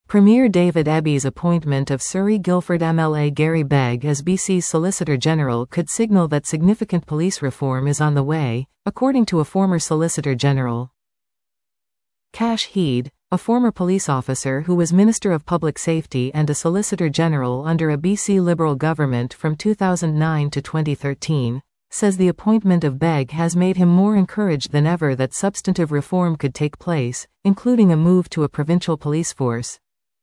Premier David Eby appointment of Surrey Guildford MLA Gary Begg as BC's Solicitor General could signal that significant police reform is on the way, according to a former Solicitor General. Cash Heed, a former police officer who was Minister of Public Safety and a Solicitor General under a BC Liberal government from 2009 to 2013, says the appointment of Begg has made him more encouraged than ever that substantive reform could take place, including a move to a provincial police force.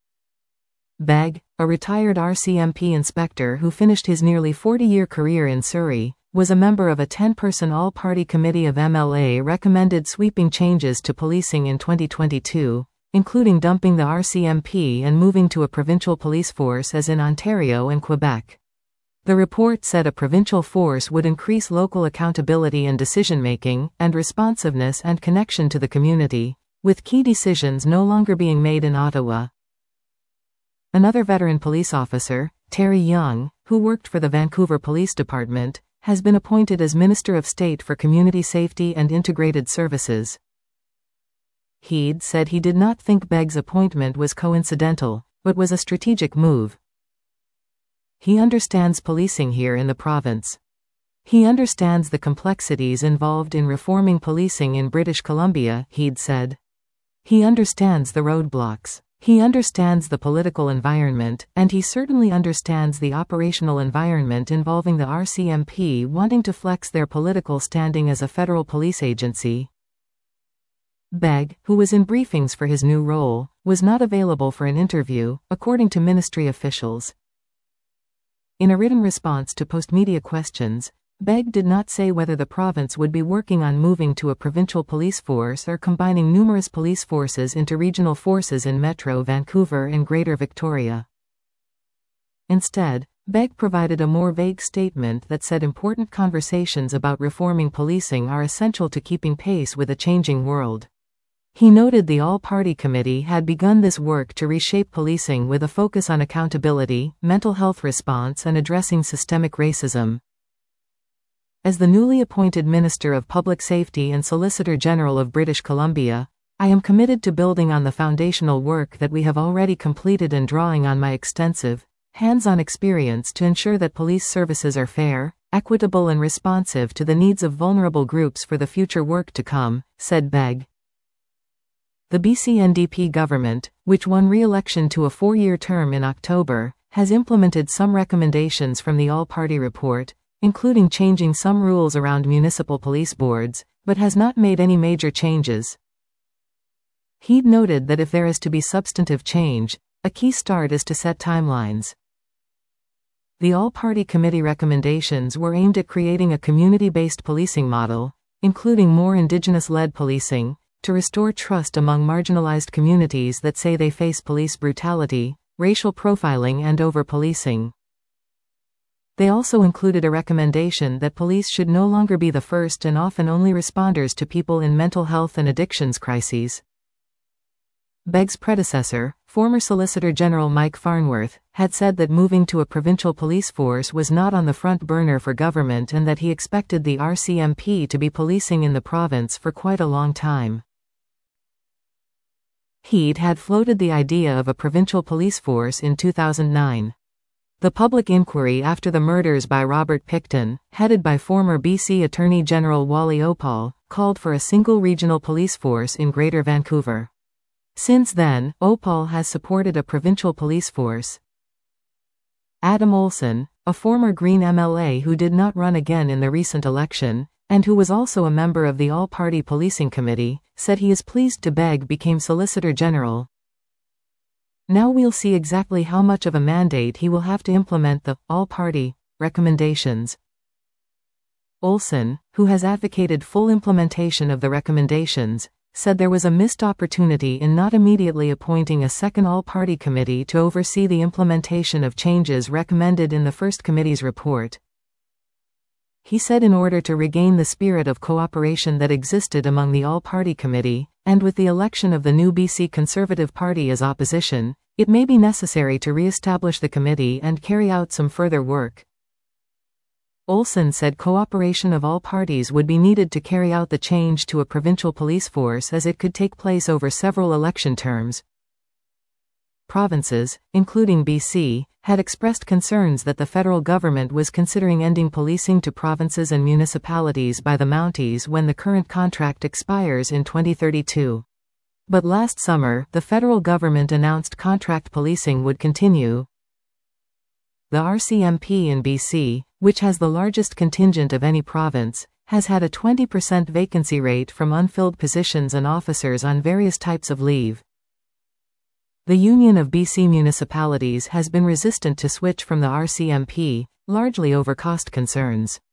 Begg, a retired RCMP inspector who finished his nearly 40-year career in Surrey, was a member of a 10-person all-party committee of MLA recommended sweeping changes to policing in 2022, including dumping the RCMP and moving to a provincial police force as in Ontario and Quebec. The report said a provincial force would increase local accountability and decision-making, and responsiveness and connection to the community, with key decisions no longer being made in Ottawa. Another veteran police officer, Terry Young, who worked for the Vancouver Police Department, has been appointed as Minister of State for Community Safety and Integrated Services. Heed said he did not think Begg's appointment was coincidental, but was a strategic move. He understands policing here in the province. He understands the complexities involved in reforming policing in British Columbia, Heed said. He understands the roadblocks. He understands the political environment, and he certainly understands the operational environment involving the RCMP wanting to flex their political standing as a federal police agency. Begg, who was in briefings for his new role, was not available for an interview, according to ministry officials. In a written response to Postmedia questions, Begg did not say whether the province would be working on moving to a provincial police force or combining numerous police forces into regional forces in Metro Vancouver and Greater Victoria. Instead, Begg provided a more vague statement that said important conversations about reforming policing are essential to keeping pace with a changing world. He noted the all-party committee had begun this work to reshape policing with a focus on accountability, mental health response and addressing systemic racism. As the newly appointed Minister of Public Safety and Solicitor General of British Columbia, I am committed to building on the foundational work that we have already completed and drawing on my extensive, hands-on experience to ensure that police services are fair, equitable and responsive to the needs of vulnerable groups for the future work to come, said Begg. The BC NDP government, which won re-election to a 4-year term in October, has implemented some recommendations from the all-party report, including changing some rules around municipal police boards, but has not made any major changes. Heed noted that if there is to be substantive change, a key start is to set timelines. The all-party committee recommendations were aimed at creating a community-based policing model, including more Indigenous-led policing, to restore trust among marginalized communities that say they face police brutality, racial profiling and over-policing. They also included a recommendation that police should no longer be the first and often only responders to people in mental health and addictions crises. Begg's predecessor, former Solicitor General Mike Farnworth, had said that moving to a provincial police force was not on the front burner for government and that he expected the RCMP to be policing in the province for quite a long time. Heed had floated the idea of a provincial police force in 2009. The public inquiry after the murders by Robert Pickton, headed by former BC Attorney General Wally Opal, called for a single regional police force in Greater Vancouver. Since then, Opal has supported a provincial police force. Adam Olsen, a former Green MLA who did not run again in the recent election, and who was also a member of the All-Party Policing Committee, said he is pleased Begg became Solicitor General. Now we'll see exactly how much of a mandate he will have to implement the all-party recommendations. Olsen, who has advocated full implementation of the recommendations, said there was a missed opportunity in not immediately appointing a second all-party committee to oversee the implementation of changes recommended in the first committee's report. He said in order to regain the spirit of cooperation that existed among the all-party committee, and with the election of the new BC Conservative Party as opposition, it may be necessary to re-establish the committee and carry out some further work. Olsen said cooperation of all parties would be needed to carry out the change to a provincial police force as it could take place over several election terms. provinces, including BC, had expressed concerns that the federal government was considering ending policing to provinces and municipalities by the Mounties when the current contract expires in 2032. But last summer, the federal government announced contract policing would continue. The RCMP in BC, which has the largest contingent of any province, has had a 20% vacancy rate from unfilled positions and officers on various types of leave. The Union of BC Municipalities has been resistant to switch from the RCMP, largely over cost concerns.